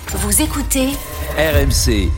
Vous écoutez RMC.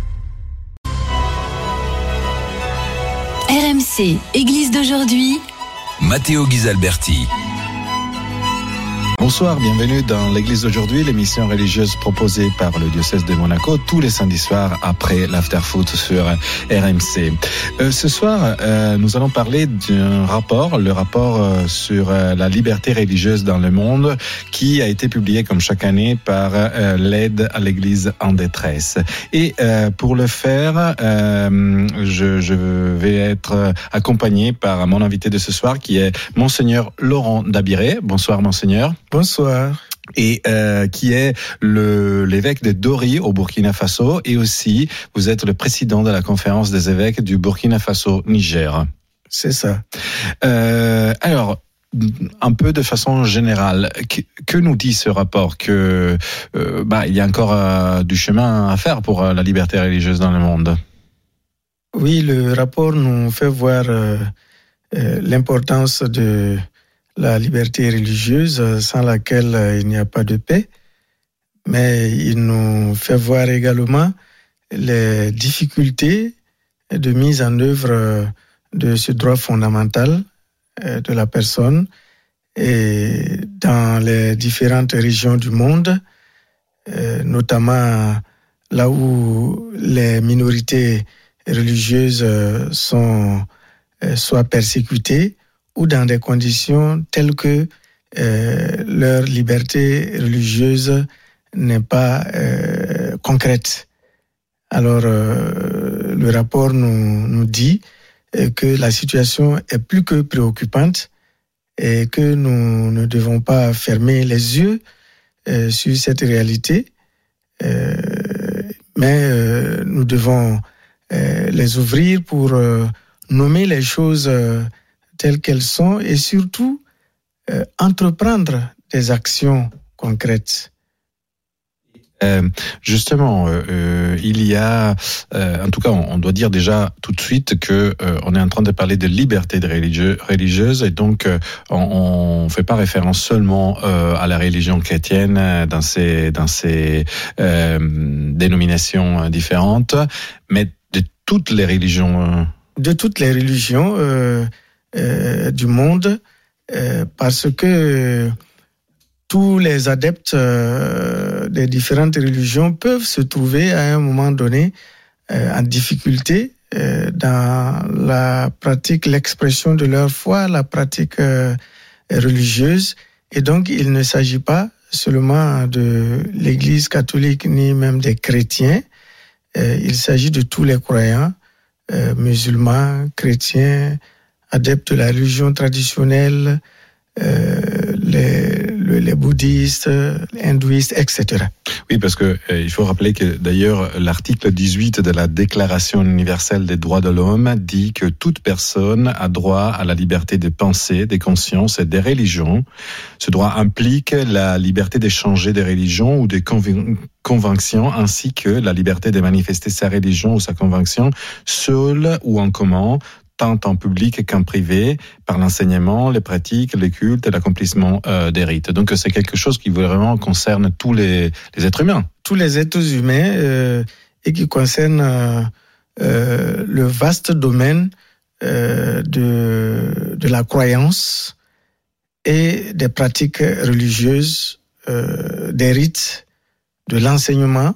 RMC, Église d'aujourd'hui. Matteo Ghisalberti. Bonsoir, bienvenue dans l'Église d'aujourd'hui, l'émission religieuse proposée par le diocèse de Monaco tous les samedis soirs après l'after-foot sur RMC. Ce soir, nous allons parler d'un rapport, le rapport sur la liberté religieuse dans le monde, qui a été publié comme chaque année par l'aide à l'Église en détresse. Et pour le faire, je vais être accompagné par mon invité de ce soir, qui est Monseigneur Laurent Dabiré. Bonsoir, Monseigneur. Bonsoir. Et qui est l'évêque de Dori au Burkina Faso, et aussi vous êtes le président de la conférence des évêques du Burkina Faso-Niger. C'est ça. Alors, un peu de façon générale, que nous dit ce rapport? Que il y a encore du chemin à faire pour la liberté religieuse dans le monde. Oui, le rapport nous fait voir l'importance de la liberté religieuse, sans laquelle il n'y a pas de paix. Mais il nous fait voir également les difficultés de mise en œuvre de ce droit fondamental de la personne et dans les différentes régions du monde, notamment là où les minorités religieuses sont soit persécutées, ou dans des conditions telles que leur liberté religieuse n'est pas concrète. Alors, le rapport nous dit que la situation est plus que préoccupante et que nous ne devons pas fermer les yeux sur cette réalité, mais nous devons les ouvrir pour nommer les choses telles qu'elles sont, et surtout entreprendre des actions concrètes. Justement, il y a, en tout cas, on doit dire déjà tout de suite que on est en train de parler de liberté de religieuse, et donc on fait pas référence seulement à la religion chrétienne dans ces dénominations différentes, mais de toutes les religions. De toutes les religions du monde, parce que tous les adeptes des différentes religions peuvent se trouver à un moment donné en difficulté dans la pratique, l'expression de leur foi, la pratique religieuse. Et donc, il ne s'agit pas seulement de l'Église catholique ni même des chrétiens. Il s'agit de tous les croyants, musulmans, chrétiens, adeptes de la religion traditionnelle, les bouddhistes, les hindouistes, etc. Oui, parce que il faut rappeler que d'ailleurs l'article 18 de la Déclaration universelle des droits de l'homme dit que toute personne a droit à la liberté de pensée, des consciences et des religions. Ce droit implique la liberté d'échanger des religions ou des convictions, ainsi que la liberté de manifester sa religion ou sa conviction seule ou en commun, tant en public qu'en privé, par l'enseignement, les pratiques, les cultes et l'accomplissement des rites. Donc c'est quelque chose qui vraiment concerne tous les êtres humains. Tous les êtres humains et qui concerne le vaste domaine de la croyance et des pratiques religieuses, des rites, de l'enseignement,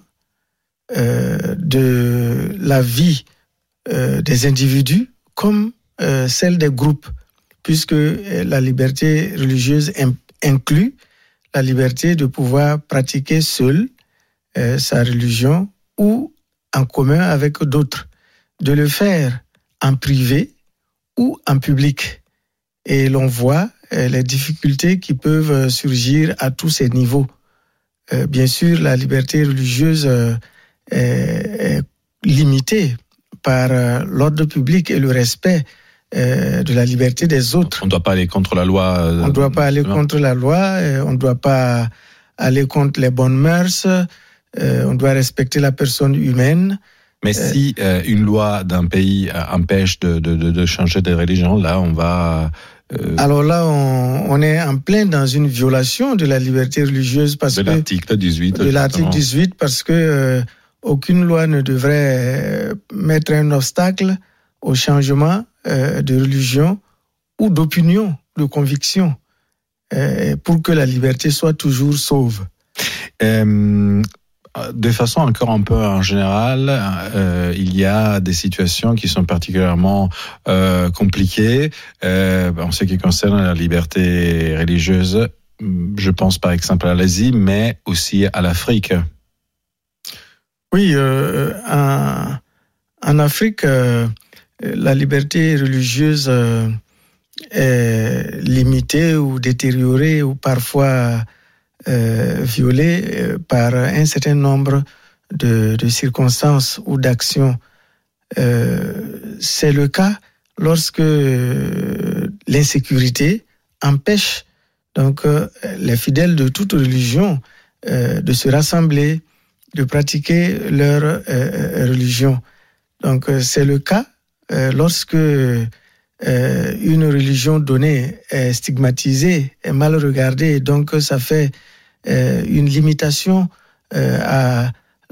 de la vie des individus, comme celle des groupes, puisque la liberté religieuse inclut la liberté de pouvoir pratiquer seul sa religion ou en commun avec d'autres, de le faire en privé ou en public. Et l'on voit les difficultés qui peuvent surgir à tous ces niveaux. Bien sûr, la liberté religieuse est limitée par l'ordre public et le respect de la liberté des autres. On ne doit pas aller contre la loi. On ne doit pas aller contre la loi, on ne doit pas aller contre les bonnes mœurs, on doit respecter la personne humaine. Mais si une loi d'un pays empêche de changer de religion, là, on va Alors là, on est en plein dans une violation de la liberté religieuse de l'article 18. De l'article 18, parce que aucune loi ne devrait mettre un obstacle au changement de religion ou d'opinion, de conviction, pour que la liberté soit toujours sauve. De façon encore un peu en général, il y a des situations qui sont particulièrement compliquées en ce qui concerne la liberté religieuse. Je pense par exemple à l'Asie, mais aussi à l'Afrique. Oui, en Afrique, la liberté religieuse est limitée ou détériorée ou parfois violée par un certain nombre de circonstances ou d'actions. C'est le cas lorsque l'insécurité empêche donc les fidèles de toute religion de se rassembler, de pratiquer leur religion. Donc c'est le cas lorsque une religion donnée est stigmatisée, est mal regardée, donc ça fait une limitation à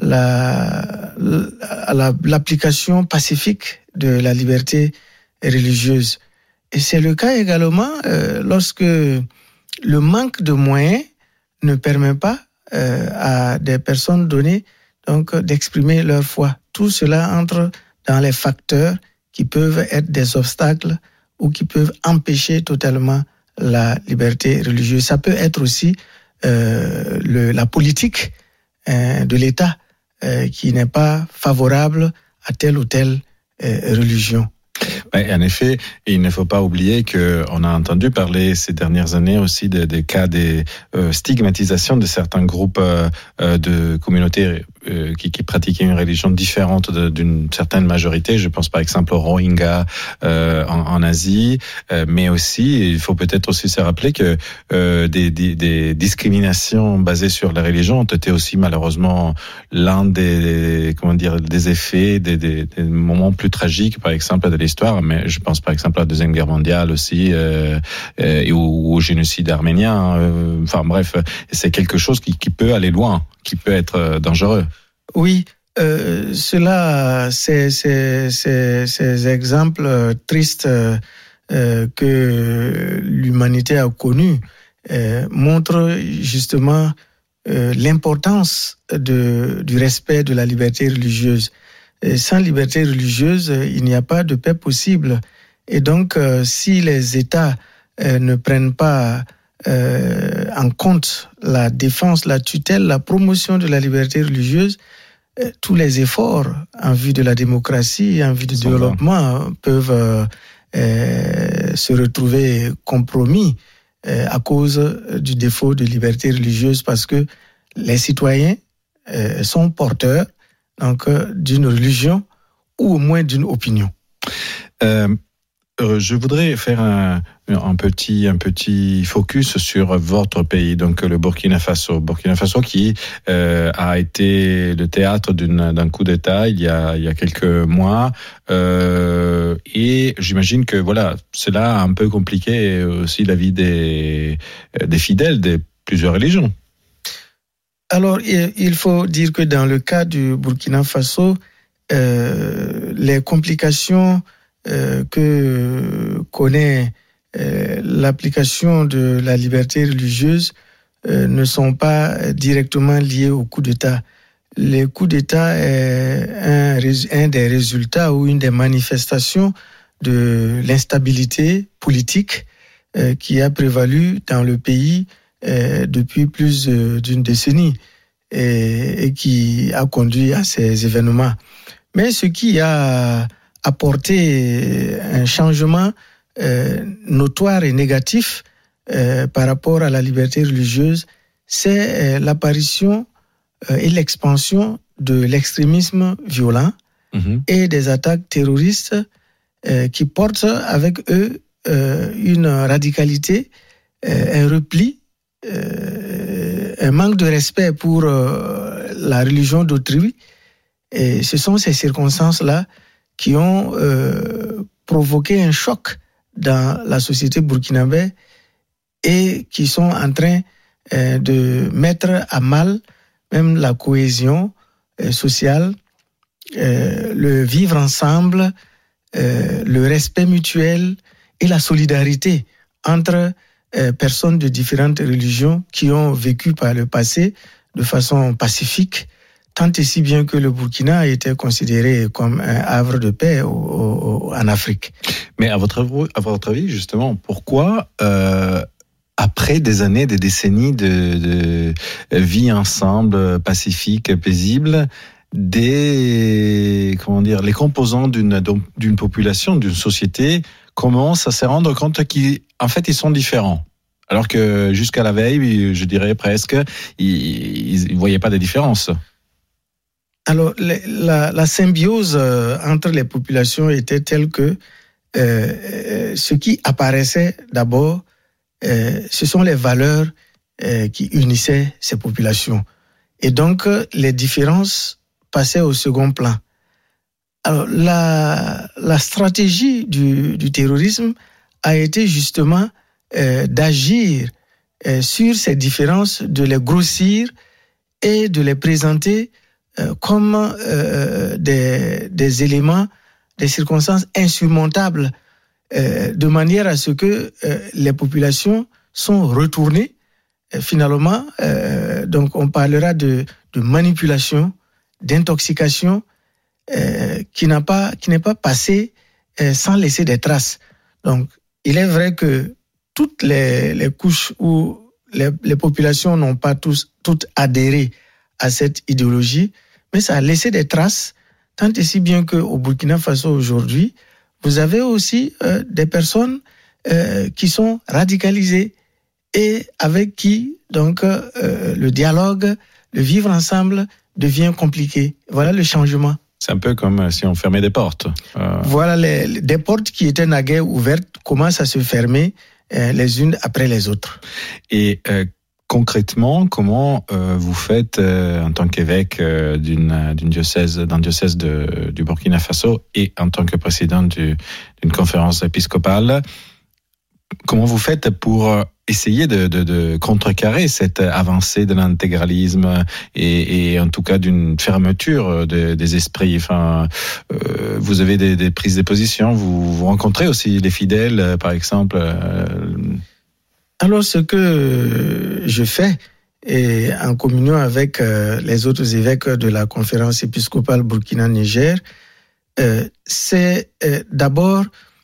l'application pacifique de la liberté religieuse. Et c'est le cas également lorsque le manque de moyens ne permet pas à des personnes données donc d'exprimer leur foi. Tout cela entre dans les facteurs qui peuvent être des obstacles ou qui peuvent empêcher totalement la liberté religieuse. Ça peut être aussi la politique de l'État qui n'est pas favorable à telle ou telle religion. En effet, il ne faut pas oublier qu'on a entendu parler ces dernières années aussi des cas de stigmatisation de certains groupes de communautés qui pratiquaient une religion différente d'une certaine majorité. Je pense par exemple aux Rohingyas en Asie, mais aussi, il faut peut-être aussi se rappeler que des discriminations basées sur la religion ont été aussi malheureusement l'un des effets, des moments plus tragiques, par exemple, de l'histoire. Mais je pense par exemple à la Deuxième Guerre mondiale aussi, et au génocide arménien. Enfin bref, c'est quelque chose qui peut aller loin, qui peut être dangereux. Oui, ces exemples tristes que l'humanité a connus montrent justement l'importance du respect de la liberté religieuse. Et sans liberté religieuse, il n'y a pas de paix possible. Et donc, si les États ne prennent pas en compte la défense, la tutelle, la promotion de la liberté religieuse, tous les efforts en vue de la démocratie, en vue du développement peuvent se retrouver compromis à cause du défaut de liberté religieuse, parce que les citoyens sont porteurs donc d'une religion ou au moins d'une opinion. Je voudrais faire un petit focus sur votre pays, donc le Burkina Faso. Burkina Faso qui a été le théâtre d'un coup d'État il y a quelques mois, et j'imagine que voilà, cela a un peu compliqué aussi la vie des fidèles de plusieurs religions. Alors, il faut dire que dans le cas du Burkina Faso, les complications que connaît l'application de la liberté religieuse ne sont pas directement liées au coup d'État. Le coup d'État est un des résultats ou une des manifestations de l'instabilité politique qui a prévalu dans le pays depuis plus d'une décennie et qui a conduit à ces événements. Mais ce qui a apporté un changement notoire et négatif par rapport à la liberté religieuse, c'est l'apparition et l'expansion de l'extrémisme violent et des attaques terroristes qui portent avec eux une radicalité, un repli, un manque de respect pour la religion d'autrui. Et ce sont ces circonstances-là qui ont provoqué un choc dans la société burkinabé et qui sont en train de mettre à mal même la cohésion sociale, le vivre ensemble, le respect mutuel et la solidarité entre personnes de différentes religions qui ont vécu par le passé de façon pacifique, tant et si bien que le Burkina a été considéré comme un havre de paix en Afrique. Mais à votre avis, justement, pourquoi, après des années, des décennies de vie ensemble, pacifique, paisible, les composants d'une population, d'une société, commencent à se rendre compte qu'en fait, ils sont différents. Alors que jusqu'à la veille, je dirais presque, ils ne voyaient pas de différence. Alors, la symbiose entre les populations était telle que ce qui apparaissait d'abord, ce sont les valeurs qui unissaient ces populations. Et donc, les différences passaient au second plan. Alors, la stratégie du terrorisme a été justement d'agir sur ces différences, de les grossir et de les présenter comme des éléments, des circonstances insurmontables, de manière à ce que les populations sont retournées. Finalement, donc on parlera de manipulation, d'intoxication, qui n'est pas passée sans laisser des traces. Donc, il est vrai que toutes les couches où les populations n'ont pas toutes adhéré à cette idéologie, mais ça a laissé des traces, tant et si bien qu'au Burkina Faso aujourd'hui, vous avez aussi des personnes qui sont radicalisées et avec qui donc le dialogue, le vivre ensemble devient compliqué. Voilà le changement. C'est un peu comme si on fermait des portes. Voilà, des portes qui étaient naguère ouvertes commencent à se fermer les unes après les autres. Et concrètement, comment vous faites en tant qu'évêque d'un diocèse du Burkina Faso et en tant que président d'une conférence épiscopale, comment vous faites pour essayer de contrecarrer cette avancée de l'intégralisme et en tout cas d'une fermeture des esprits? Enfin, vous avez des prises de position, vous rencontrez aussi les fidèles, par exemple. Alors, ce que je fais, et en communion avec les autres évêques de la conférence épiscopale Burkina-Niger, c'est d'abord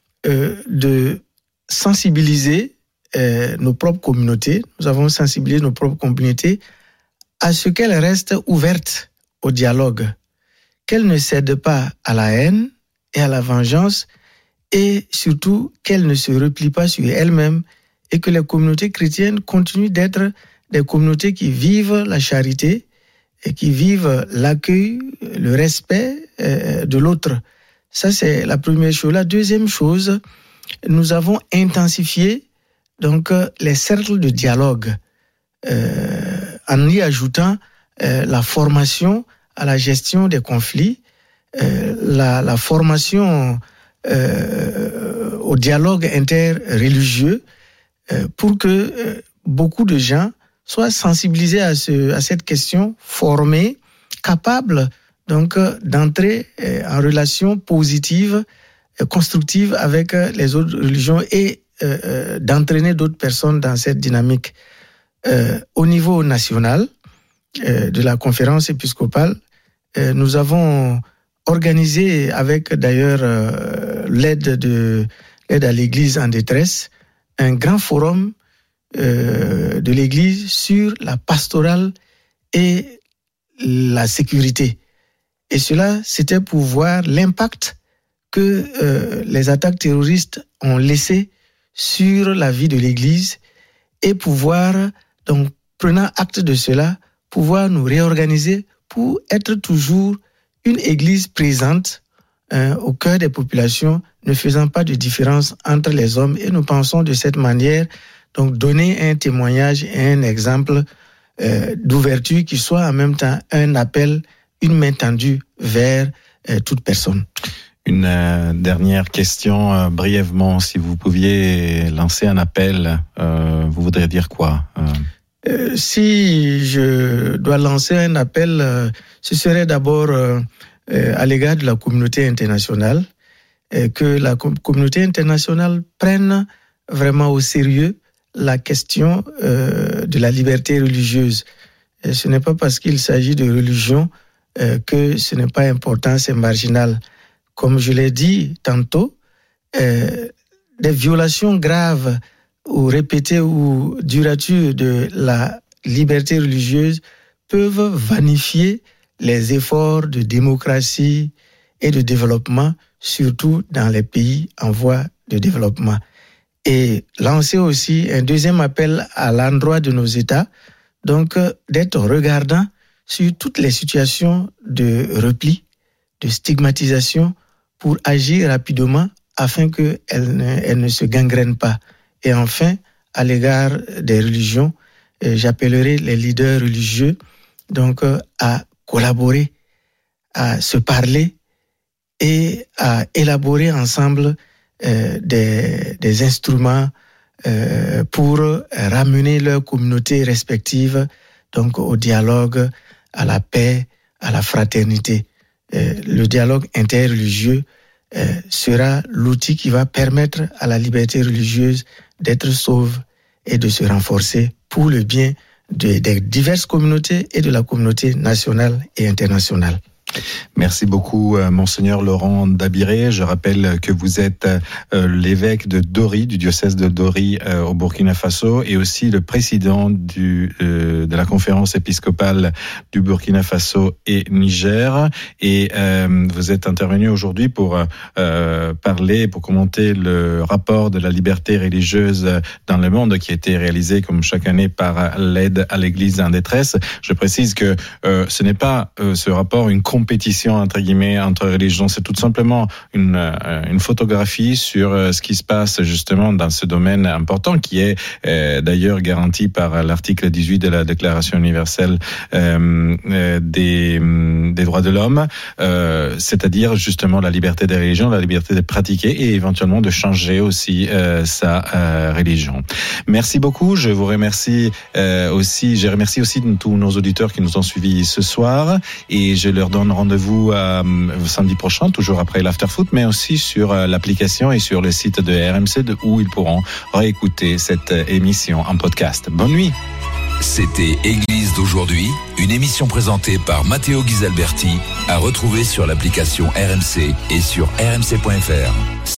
de sensibiliser nos propres communautés. Nous avons sensibilisé nos propres communautés à ce qu'elles restent ouvertes au dialogue, qu'elles ne cèdent pas à la haine et à la vengeance, et surtout qu'elles ne se replient pas sur elles-mêmes, et que les communautés chrétiennes continuent d'être des communautés qui vivent la charité et qui vivent l'accueil, le respect de l'autre. Ça, c'est la première chose. La deuxième chose, nous avons intensifié donc les cercles de dialogue en y ajoutant la formation à la gestion des conflits, la formation au dialogue interreligieux, pour que beaucoup de gens soient sensibilisés à cette question, formés, capables donc d'entrer en relation positive, constructive avec les autres religions et d'entraîner d'autres personnes dans cette dynamique. Au niveau national de la conférence épiscopale, nous avons organisé avec d'ailleurs l'aide à l'Église en détresse, un grand forum de l'Église sur la pastorale et la sécurité. Et cela, c'était pour voir l'impact que les attaques terroristes ont laissé sur la vie de l'Église et pouvoir, donc, prenant acte de cela, pouvoir nous réorganiser pour être toujours une Église présente au cœur des populations, ne faisant pas de différence entre les hommes. Et nous pensons de cette manière donc donner un témoignage et un exemple d'ouverture qui soit en même temps un appel, une main tendue vers toute personne. Une dernière question, brièvement, si vous pouviez lancer un appel, vous voudriez dire quoi? Si je dois lancer un appel, ce serait d'abord à l'égard de la communauté internationale, que la communauté internationale prenne vraiment au sérieux la question de la liberté religieuse. Et ce n'est pas parce qu'il s'agit de religion que ce n'est pas important, c'est marginal. Comme je l'ai dit tantôt, des violations graves ou répétées ou duratures de la liberté religieuse peuvent vanifier les efforts de démocratie et de développement, surtout dans les pays en voie de développement. Et lancer aussi un deuxième appel à l'endroit de nos États, donc d'être regardants sur toutes les situations de repli, de stigmatisation, pour agir rapidement afin qu'elles ne se gangrènent pas. Et enfin, à l'égard des religions, j'appellerai les leaders religieux donc à collaborer, à se parler et à élaborer ensemble des instruments pour ramener leurs communautés respectives donc au dialogue, à la paix, à la fraternité. Le dialogue interreligieux sera l'outil qui va permettre à la liberté religieuse d'être sauve et de se renforcer pour le bien des diverses communautés et de la communauté nationale et internationale. Merci beaucoup, Monseigneur Laurent Dabiré. Je rappelle que vous êtes l'évêque de Dori, du diocèse de Dori au Burkina Faso, et aussi le président de la conférence épiscopale du Burkina Faso et Niger. Et vous êtes intervenu aujourd'hui pour parler, pour commenter le rapport de la liberté religieuse dans le monde qui a été réalisé comme chaque année par l'aide à l'Église en détresse. Je précise que ce n'est pas ce rapport une compétition entre guillemets entre religions, c'est tout simplement une photographie sur ce qui se passe justement dans ce domaine important qui est d'ailleurs garanti par l'article 18 de la Déclaration universelle des droits de l'homme, c'est-à-dire justement la liberté des religions, la liberté de pratiquer et éventuellement de changer aussi sa religion. Merci beaucoup, je vous remercie aussi, je remercie aussi tous nos auditeurs qui nous ont suivis ce soir et je leur donne rendez-vous samedi prochain, toujours après l'afterfoot, mais aussi sur l'application et sur le site de RMC où ils pourront réécouter cette émission en podcast. Bonne nuit. C'était Église d'aujourd'hui, une émission présentée par Matteo Ghisalberti, à retrouver sur l'application RMC et sur rmc.fr.